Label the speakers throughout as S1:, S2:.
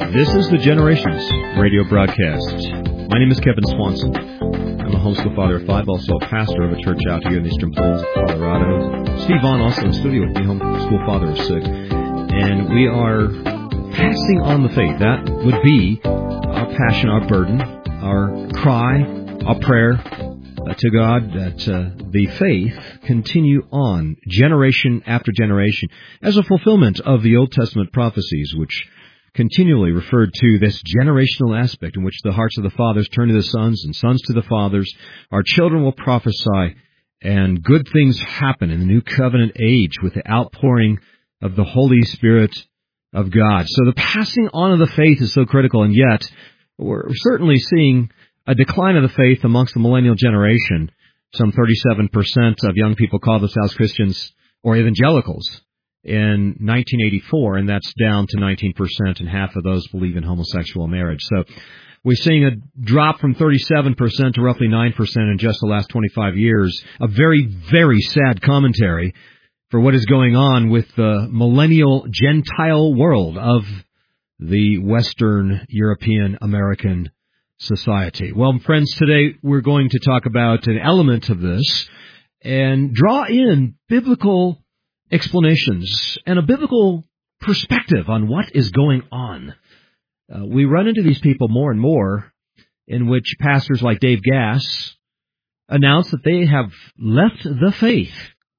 S1: This is the Generations radio broadcast. My name is Kevin Swanson. I'm a homeschool father of five, also a pastor of a church out here in the Eastern Plains of Colorado. Steve Vaughn also in studio with me, homeschool father of six. And we are passing on the faith. That would be our passion, our burden, our cry, our prayer to God that the faith continue on generation after generation as a fulfillment of the Old Testament prophecies, which continually referred to this generational aspect in which the hearts of the fathers turn to the sons and sons to the fathers. Our children will prophesy, and good things happen in the new covenant age with the outpouring of the Holy Spirit of God. So the passing on of the faith is so critical, and yet we're certainly seeing a decline of the faith amongst the millennial generation. Some 37% of young people call themselves Christians or evangelicals in 1984, and that's down to 19%, and half of those believe in homosexual marriage. So we're seeing a drop from 37% to roughly 9% in just the last 25 years. A very, very sad commentary for what is going on with the millennial Gentile world of the Western European American society. Well, friends, today we're going to talk about an element of this and draw in biblical explanations and a biblical perspective on what is going on. We run into these people more and more in which pastors like Dave Gass announce that they have left the faith.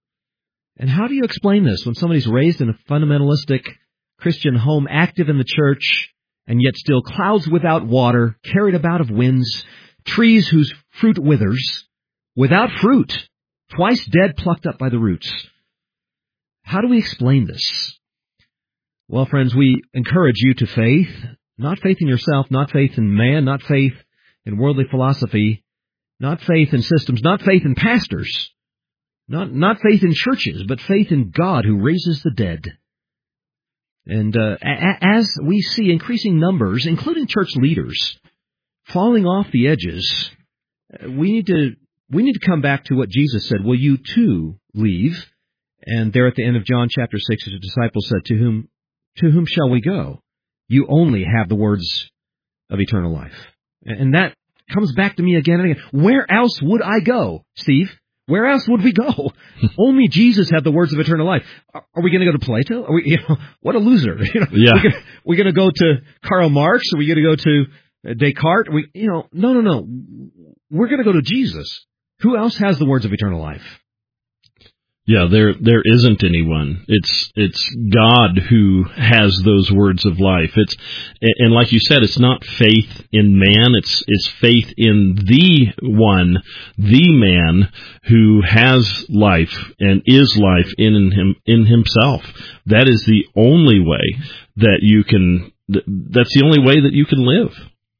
S1: And how do you explain this when somebody's raised in a fundamentalistic Christian home, active in the church, and yet still clouds without water, carried about of winds, trees whose fruit withers, without fruit, twice dead, plucked up by the roots? How do we explain this? Well, friends, we encourage you to faith, not faith in yourself, not faith in man, not faith in worldly philosophy, not faith in systems, not faith in pastors, not faith in churches, but faith in God who raises the dead. And as we see increasing numbers, including church leaders, falling off the edges, we need to come back to what Jesus said. Will you too leave? And there at the end of John chapter 6, the disciples said, To whom shall we go? You only have the words of eternal life. And that comes back to me again and again. Where else would I go, Steve? Where else would we go? Only Jesus had the words of eternal life. Are we going to go to Plato? Are we, what a loser!
S2: Yeah.
S1: We're going to go to Karl Marx? Are we going to go to Descartes? No. We're going to go to Jesus. Who else has the words of eternal life?
S2: Yeah, there isn't anyone. It's God who has those words of life. And like you said, it's not faith in man. It's faith in the one, the man who has life and is life in himself. That is the only way that you can. That's the only way that you can live.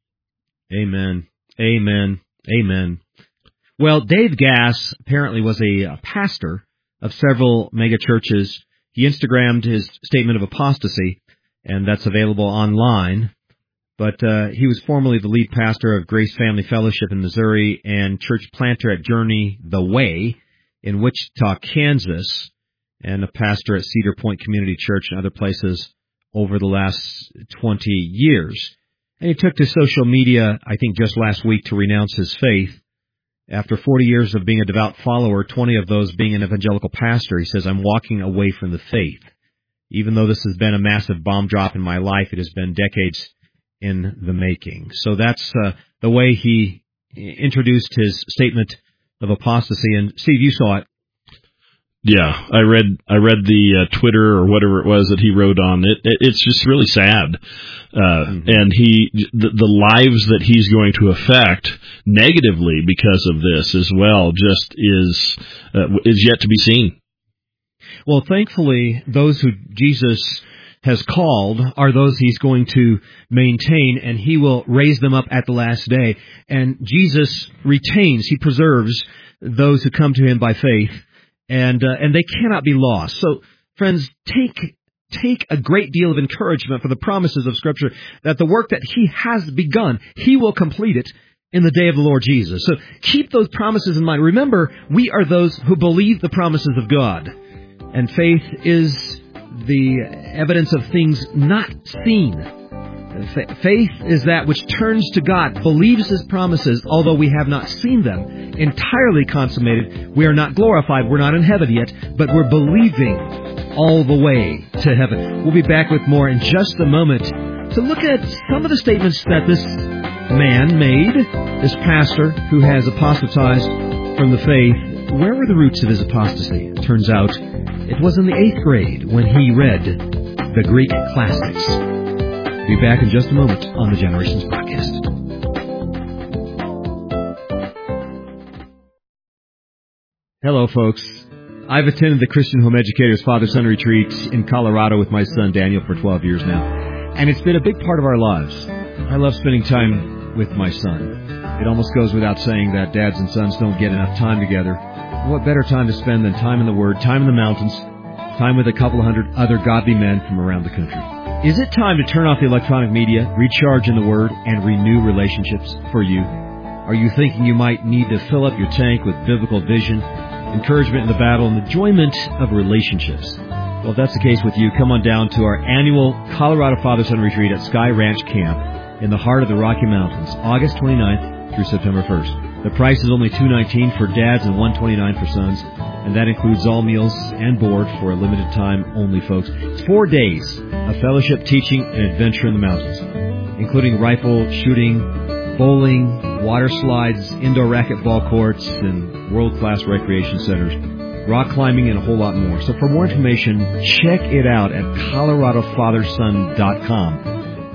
S1: Amen. Amen. Amen. Well, Dave Gass apparently was a pastor of several mega churches. He Instagrammed his statement of apostasy, and that's available online. But he was formerly the lead pastor of Grace Family Fellowship in Missouri and church planter at Journey the Way in Wichita, Kansas, and a pastor at Cedar Point Community Church and other places over the last 20 years. And he took to social media, I think just last week, to renounce his faith. After 40 years of being a devout follower, 20 of those being an evangelical pastor, he says, I'm walking away from the faith. Even though this has been a massive bomb drop in my life, it has been decades in the making. So that's the way he introduced his statement of apostasy. And Steve, you saw it.
S2: Yeah, I read the Twitter or whatever it was that he wrote on it. It's just really sad, and the lives that he's going to affect negatively because of this as well just is yet to be seen.
S1: Well, thankfully, those who Jesus has called are those he's going to maintain, and he will raise them up at the last day. And Jesus retains, he preserves those who come to him by faith. And they cannot be lost. So, friends, take a great deal of encouragement for the promises of Scripture that the work that he has begun, he will complete it in the day of the Lord Jesus. So keep those promises in mind. Remember, we are those who believe the promises of God. And faith is the evidence of things not seen. Faith is that which turns to God, believes His promises, although we have not seen them entirely consummated. We are not glorified. We're not in heaven yet, but we're believing all the way to heaven. We'll be back with more in just a moment to look at some of the statements that this man made, this pastor who has apostatized from the faith. Where were the roots of his apostasy? It turns out it was in the 8th grade when he read the Greek classics. Be back in just a moment on the Generations Broadcast. Hello, folks. I've attended the Christian Home Educators Father-Son Retreat in Colorado with my son Daniel for 12 years now, and it's been a big part of our lives. I love spending time with my son. It almost goes without saying that dads and sons don't get enough time together. What better time to spend than time in the Word, time in the mountains, time with a couple of hundred other godly men from around the country. Is it time to turn off the electronic media, recharge in the Word, and renew relationships for you? Are you thinking you might need to fill up your tank with biblical vision, encouragement in the battle, and enjoyment of relationships? Well, if that's the case with you, come on down to our annual Colorado Father-Son Retreat at Sky Ranch Camp in the heart of the Rocky Mountains, August 29th through September 1st. The price is only $219 for dads and $129 for sons, and that includes all meals and board for a limited time only, folks. It's 4 days of fellowship, teaching, and adventure in the mountains, including rifle shooting, bowling, water slides, indoor racquetball courts, and world-class recreation centers, rock climbing, and a whole lot more. So for more information, check it out at coloradofatherson.com.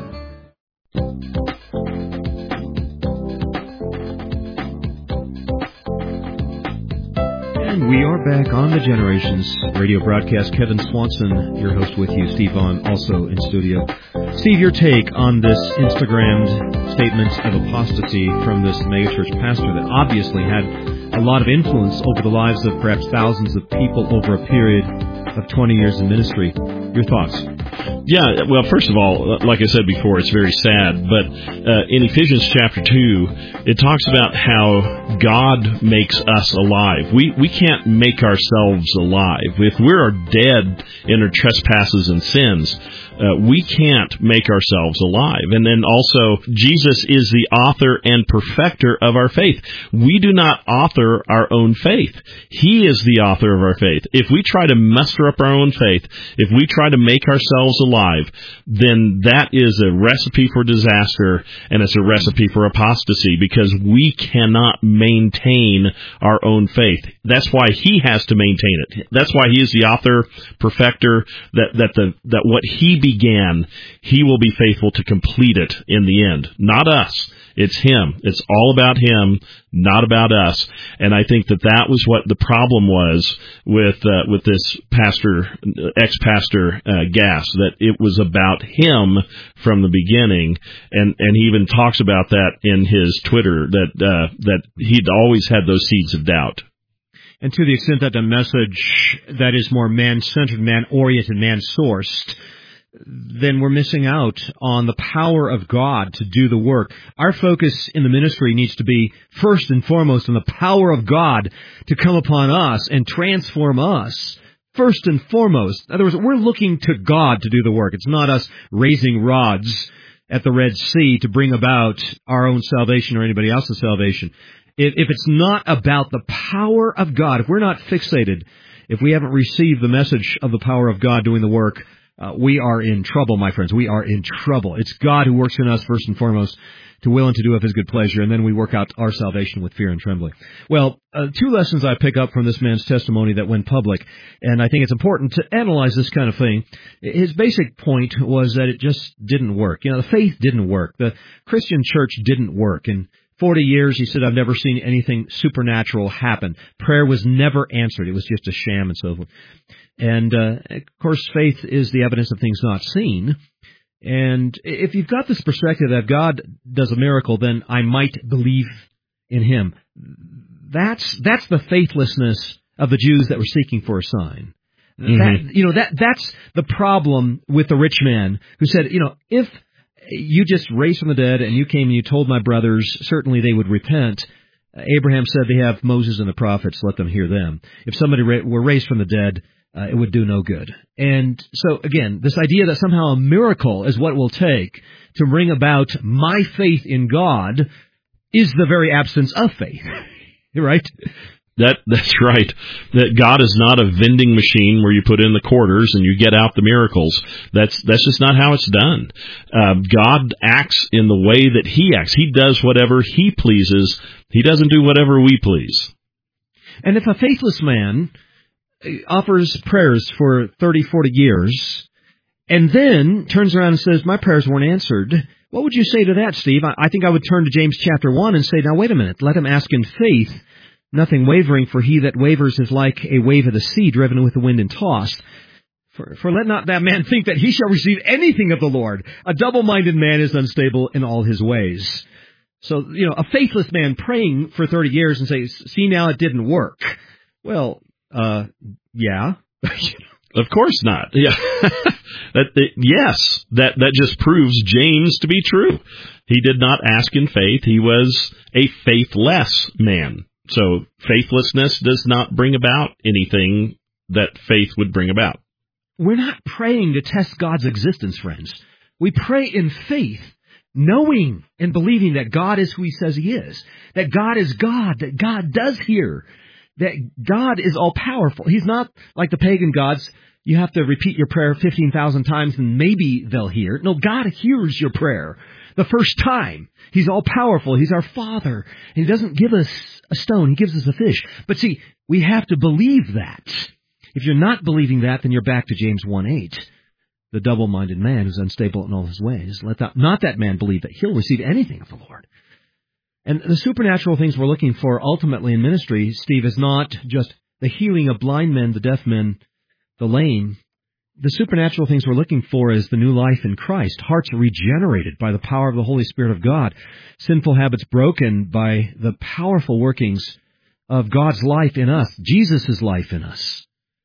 S1: And we are back on the Generations radio broadcast. Kevin Swanson, your host, with you. Steve Vaughn, also in studio. Steve, your take on this Instagrammed statement of apostasy from this megachurch pastor that obviously had a lot of influence over the lives of perhaps thousands of people over a period of 20 years in ministry. Your thoughts?
S2: Yeah, well, first of all, like I said before, it's very sad, but in Ephesians chapter 2, it talks about how God makes us alive. We can't make ourselves alive. If we're dead in our trespasses and sins, we can't make ourselves alive. And then also, Jesus is the author and perfecter of our faith. We do not author our own faith. He is the author of our faith. If we try to muster up our own faith, if we try to make ourselves alive, then that is a recipe for disaster, and it's a recipe for apostasy, because we cannot maintain our own faith. That's why He has to maintain it. That's why He is the author, perfecter, that what He began, He will be faithful to complete it in the end. Not us. It's Him. It's all about Him, not about us. And I think that was what the problem was with this ex-pastor Gass, that it was about him from the beginning. And he even talks about that in his Twitter, that he'd always had those seeds of doubt.
S1: And to the extent that the message that is more man-centered, man-oriented, man-sourced, then we're missing out on the power of God to do the work. Our focus in the ministry needs to be first and foremost on the power of God to come upon us and transform us. First and foremost. In other words, we're looking to God to do the work. It's not us raising rods at the Red Sea to bring about our own salvation or anybody else's salvation. If it's not about the power of God, if we're not fixated, if we haven't received the message of the power of God doing the work, we are in trouble, my friends. We are in trouble. It's God who works in us first and foremost to will and to do of His good pleasure, and then we work out our salvation with fear and trembling. Well, 2 lessons I pick up from this man's testimony that went public, and I think it's important to analyze this kind of thing. His basic point was that it just didn't work. The faith didn't work. The Christian church didn't work. In 40 years, he said, I've never seen anything supernatural happen. Prayer was never answered. It was just a sham and so forth. And, of course, faith is the evidence of things not seen. And if you've got this perspective that God does a miracle, then I might believe in Him. That's the faithlessness of the Jews that were seeking for a sign. Mm-hmm. That's the problem with the rich man who said, if you just raised from the dead and you came and you told my brothers, certainly they would repent. Abraham said they have Moses and the prophets, let them hear them. If somebody were raised from the dead, it would do no good. And so, again, this idea that somehow a miracle is what it will take to bring about my faith in God is the very absence of faith. Right?
S2: That's right. That God is not a vending machine where you put in the quarters and you get out the miracles. That's just not how it's done. God acts in the way that He acts. He does whatever He pleases. He doesn't do whatever we please.
S1: And if a faithless man offers prayers for 30, 40 years, and then turns around and says, my prayers weren't answered, what would you say to that, Steve? I think I would turn to James chapter 1 and say, now wait a minute, let him ask in faith, nothing wavering, for he that wavers is like a wave of the sea driven with the wind and tossed. For let not that man think that he shall receive anything of the Lord. A double-minded man is unstable in all his ways. So, a faithless man praying for 30 years and say, see now it didn't work. Well, yeah.
S2: Of course not. Yeah. Yes, that just proves James to be true. He did not ask in faith. He was a faithless man. So faithlessness does not bring about anything that faith would bring about.
S1: We're not praying to test God's existence, friends. We pray in faith, knowing and believing that God is who He says He is, that God is God, that God does hear, that God is all-powerful. He's not like the pagan gods. You have to repeat your prayer 15,000 times and maybe they'll hear. No, God hears your prayer the first time. He's all-powerful. He's our Father. And He doesn't give us a stone. He gives us a fish. But see, we have to believe that. If you're not believing that, then you're back to James 1:8. The double-minded man who's unstable in all his ways. Let not that man believe that he'll receive anything of the Lord. And the supernatural things we're looking for ultimately in ministry, Steve, is not just the healing of blind men, the deaf men, the lame. The supernatural things we're looking for is the new life in Christ, hearts regenerated by the power of the Holy Spirit of God, sinful habits broken by the powerful workings of God's life in us, Jesus' life in us.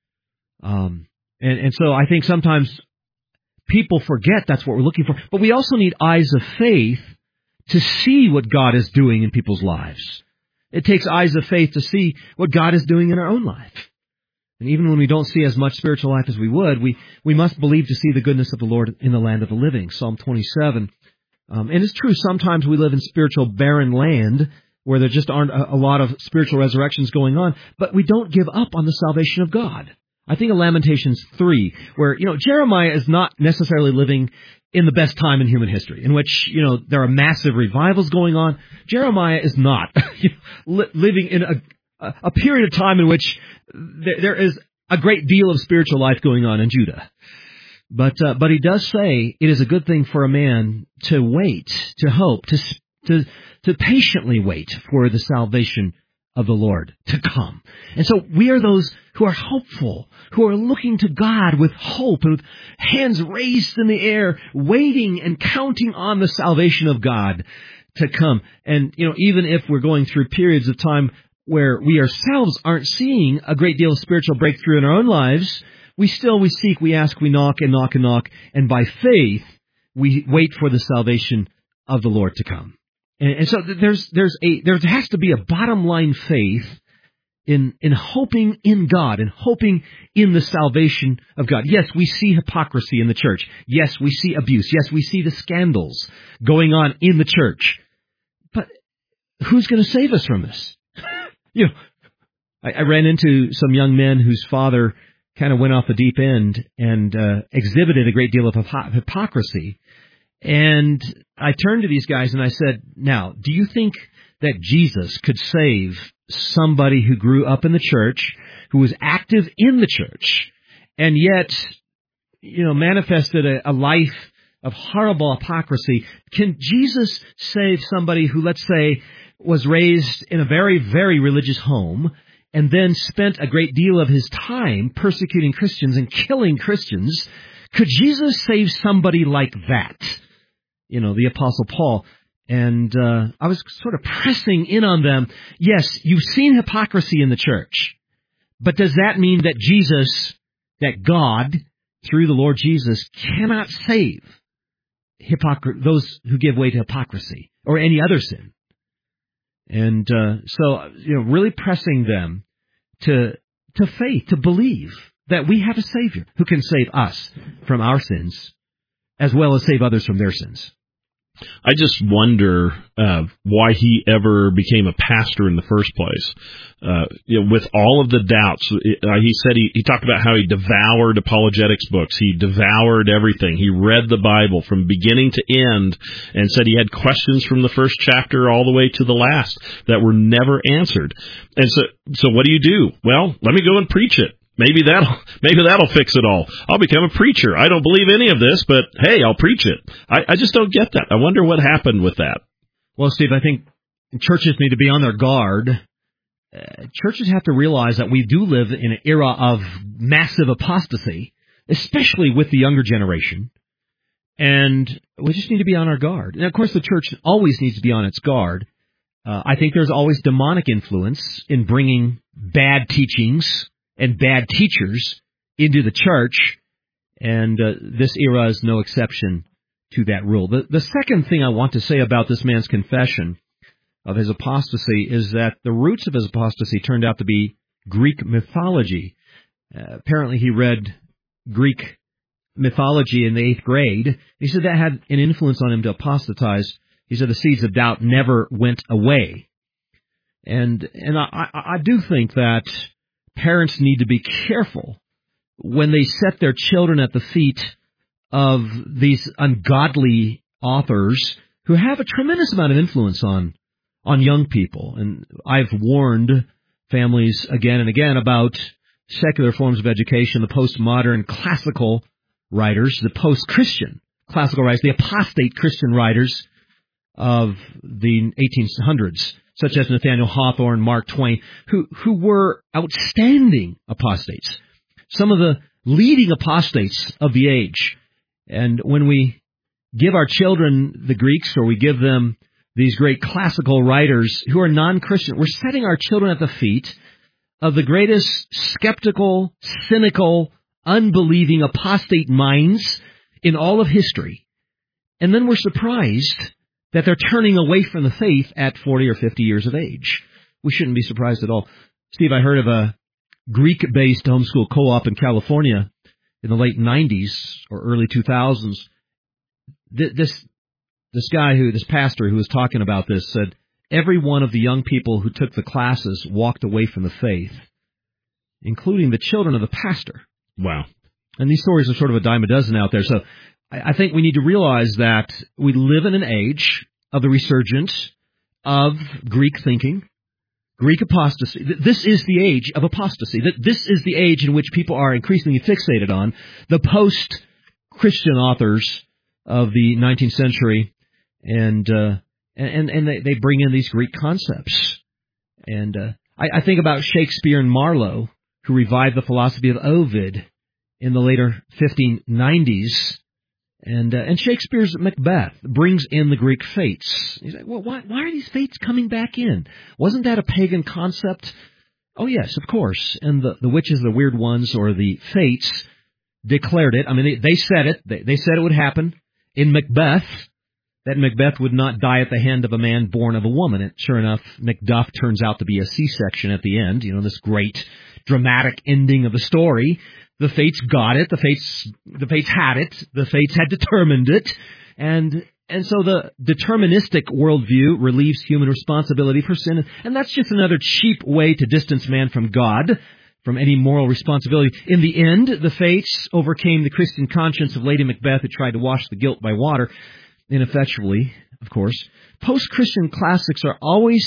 S1: And so I think sometimes people forget that's what we're looking for, but we also need eyes of faith to see what God is doing in people's lives. It takes eyes of faith to see what God is doing in our own life. And even when we don't see as much spiritual life as we would, we must believe to see the goodness of the Lord in the land of the living. Psalm 27. And it's true, sometimes we live in spiritual barren land where there just aren't a lot of spiritual resurrections going on, but we don't give up on the salvation of God. I think of Lamentations 3, where, Jeremiah is not necessarily living in the best time in human history, in which, there are massive revivals going on. Jeremiah is not living in a period of time in which there is a great deal of spiritual life going on in Judah. But he does say it is a good thing for a man to wait, to hope, to patiently wait for the salvation of the Lord to come. And so we are those who are hopeful, who are looking to God with hope and with hands raised in the air, waiting and counting on the salvation of God to come. And, even if we're going through periods of time where we ourselves aren't seeing a great deal of spiritual breakthrough in our own lives, we seek, we ask, we knock and knock and knock, and by faith, we wait for the salvation of the Lord to come. And so there has to be a bottom line faith in hoping in God and hoping in the salvation of God. Yes, we see hypocrisy in the church. Yes, we see abuse. Yes, we see the scandals going on in the church. But who's going to save us from this? I ran into some young men whose father kind of went off the deep end and exhibited a great deal of hypocrisy. And I turned to these guys and I said, now, do you think that Jesus could save somebody who grew up in the church, who was active in the church, and yet, manifested a life of horrible hypocrisy? Can Jesus save somebody who, let's say, was raised in a very, very religious home and then spent a great deal of his time persecuting Christians and killing Christians? Could Jesus save somebody like that? The Apostle Paul. And I was sort of pressing in on them. Yes, you've seen hypocrisy in the church. But does that mean that that God, through the Lord Jesus, cannot save those who give way to hypocrisy or any other sin?
S3: And really pressing them to faith, to believe that we have a Savior who can save us from our sins as well as save others from their sins.
S2: I just wonder why he ever became a pastor in the first place. With all of the doubts, he said he talked about how he devoured apologetics books. He devoured everything. He read the Bible from beginning to end and said he had questions from the first chapter all the way to the last that were never answered. And so what do? Well, let me go and preach it. Maybe that'll fix it all. I'll become a preacher. I don't believe any of this, but hey, I'll preach it. I just don't get that. I wonder what happened with that.
S3: Well, Steve, I think churches need to be on their guard. Churches have to realize that we do live in an era of massive apostasy, especially with the younger generation. And we just need to be on our guard. And of course, the church always needs to be on its guard. I think there's always demonic influence in bringing bad teachings and bad teachers into the church, and this era is no exception to that rule. The second thing I want to say about this man's confession of his apostasy is that the roots of his apostasy turned out to be Greek mythology. Apparently he read Greek mythology in the 8th grade. He said that had an influence on him to apostatize. He said the seeds of doubt never went away. And I do think that parents need to be careful when they set their children at the feet of these ungodly authors who have a tremendous amount of influence on young people. And I've warned families again and again about secular forms of education, the postmodern classical writers, the post-Christian classical writers, the apostate Christian writers of the 1800s, such as Nathaniel Hawthorne, Mark Twain, who were outstanding apostates, some of the leading apostates of the age. And when we give our children the Greeks, or we give them these great classical writers who are non-Christian, we're setting our children at the feet of the greatest skeptical, cynical, unbelieving apostate minds in all of history. And then we're surprised that they're turning away from the faith at 40 or 50 years of age. We shouldn't be surprised at all. Steve, I heard of a Greek-based homeschool co-op in California in the late 90s or early 2000s. This pastor who was talking about this said every one of the young people who took the classes walked away from the faith, including the children of the pastor.
S2: Wow.
S3: And these stories are sort of a dime a dozen out there. So I think we need to realize that we live in an age of the resurgence of Greek thinking, Greek apostasy. This is the age of apostasy. This is the age in which people are increasingly fixated on the post-Christian authors of the 19th century, and they bring in these Greek concepts. And I think about Shakespeare and Marlowe, who revived the philosophy of Ovid in the later 1590s. And Shakespeare's Macbeth brings in the Greek fates. He's like, well, why are these fates coming back in? Wasn't that a pagan concept? Oh, yes, of course. And the witches, the weird ones, or the fates declared it. I mean, they said it. They said it would happen in Macbeth, that Macbeth would not die at the hand of a man born of a woman. And sure enough, Macduff turns out to be a C-section at the end. You know, this great dramatic ending of the story. The fates got it. The fates had it. The fates had determined it. And so the deterministic worldview relieves human responsibility for sin. And that's just another cheap way to distance man from God, from any moral responsibility. In the end, the fates overcame the Christian conscience of Lady Macbeth, who tried to wash the guilt by water, ineffectually, of course. Post-Christian classics are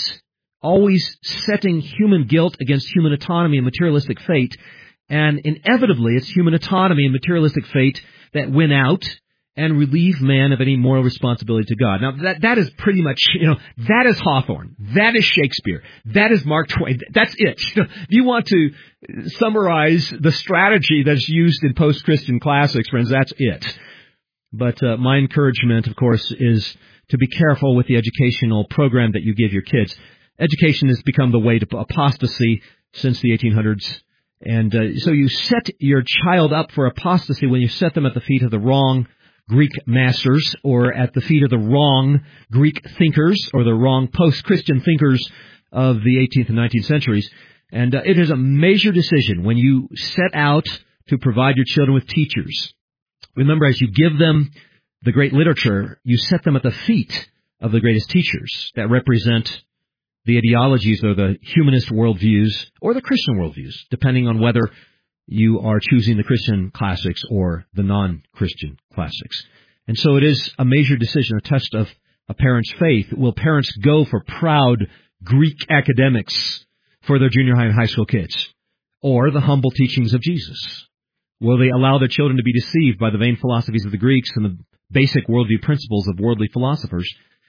S3: always setting human guilt against human autonomy and materialistic fate. And inevitably, it's human autonomy and materialistic fate that win out and relieve man of any moral responsibility to God. Now, that is pretty much, that is Hawthorne. That is Shakespeare. That is Mark Twain. That's it. If you want to summarize the strategy that's used in post-Christian classics, friends, that's it. But my encouragement, of course, is to be careful with the educational program that you give your kids. Education has become the way to apostasy since the 1800s. And so you set your child up for apostasy when you set them at the feet of the wrong Greek masters or at the feet of the wrong Greek thinkers or the wrong post-Christian thinkers of the 18th and 19th centuries. And it is a major decision when you set out to provide your children with teachers. Remember, as you give them the great literature, you set them at the feet of the greatest teachers that represent the ideologies or the humanist worldviews or the Christian worldviews, depending on whether you are choosing the Christian classics or the non-Christian classics. And so it is a major decision, a test of a parent's faith. Will parents go for proud Greek academics for their junior high and high school kids, or the humble teachings of Jesus? Will they allow their children to be deceived by the vain philosophies of the Greeks and the basic worldview principles of worldly philosophers?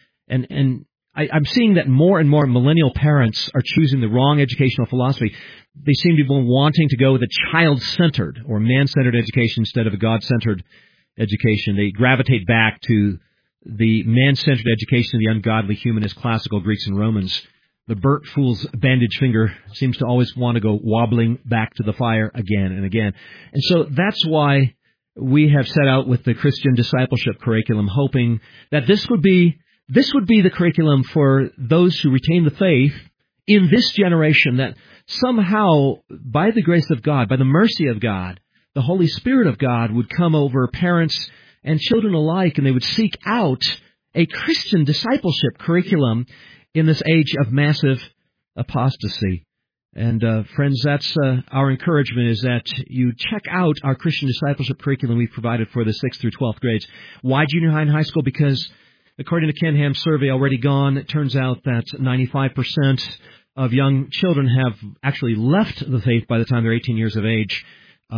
S3: And I'm seeing that more and more millennial parents are choosing the wrong educational philosophy. They seem to be wanting to go with a child-centered or man-centered education instead of a God-centered education. They gravitate back to the man-centered education of the ungodly humanist classical Greeks and Romans. The Bert Fool's bandage finger seems to always want to go wobbling back to the fire again and again. And so that's why we have set out with the Christian discipleship curriculum, hoping that this would be the curriculum for those who retain the faith in this generation, that somehow, by the grace of God, by the mercy of God, the Holy Spirit of God would come over parents and children alike, and they would seek out a Christian discipleship curriculum in this age of massive apostasy. And friends, that's our encouragement, is that you check out our Christian discipleship curriculum we've provided for the 6th through 12th grades. Why junior high and high school? Because according to Ken Ham's survey already gone, it turns out that 95% of young children have actually left the faith by the time they're 18 years of age.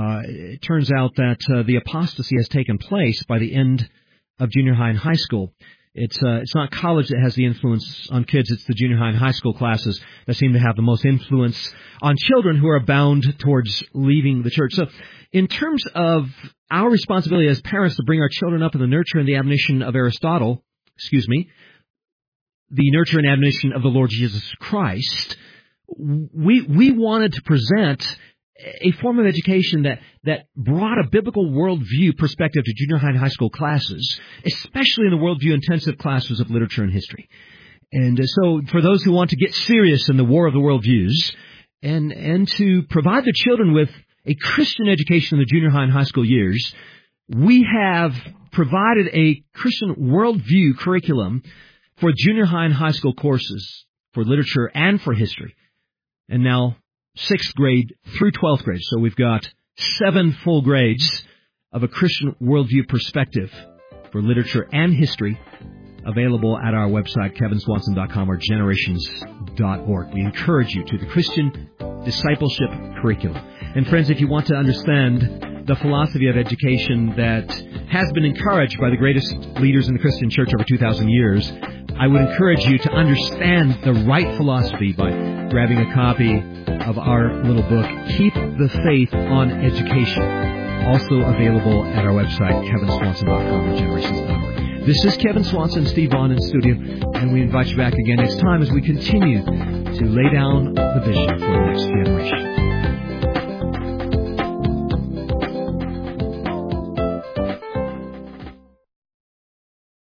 S3: It turns out that the apostasy has taken place by the end of junior high and high school. It's not college that has the influence on kids. It's the junior high and high school classes that seem to have the most influence on children who are bound towards leaving the church. So in terms of our responsibility as parents to bring our children up in the nurture and the admonition of Aristotle, the nurture and admonition of the Lord Jesus Christ, we wanted to present a form of education that brought a biblical worldview perspective to junior high and high school classes, especially in the worldview intensive classes of literature and history. And so for those who want to get serious in the war of the worldviews and to provide their children with a Christian education in the junior high and high school years, we have provided a Christian worldview curriculum for junior high and high school courses, for literature and for history. And now 6th grade through 12th grade. So we've got 7 full grades of a Christian worldview perspective for literature and history available at our website, kevinswanson.com or generations.org. We encourage you to the Christian discipleship curriculum. And friends, if you want to understand the philosophy of education that has been encouraged by the greatest leaders in the Christian church over 2,000 years, I would encourage you to understand the right philosophy by grabbing a copy of our little book, Keep the Faith on Education, also available at our website, kevinswanson.com or generations.org. This is Kevin Swanson, Steve Vaughn in studio, and we invite you back again next time as we continue to lay down the vision for the next generation.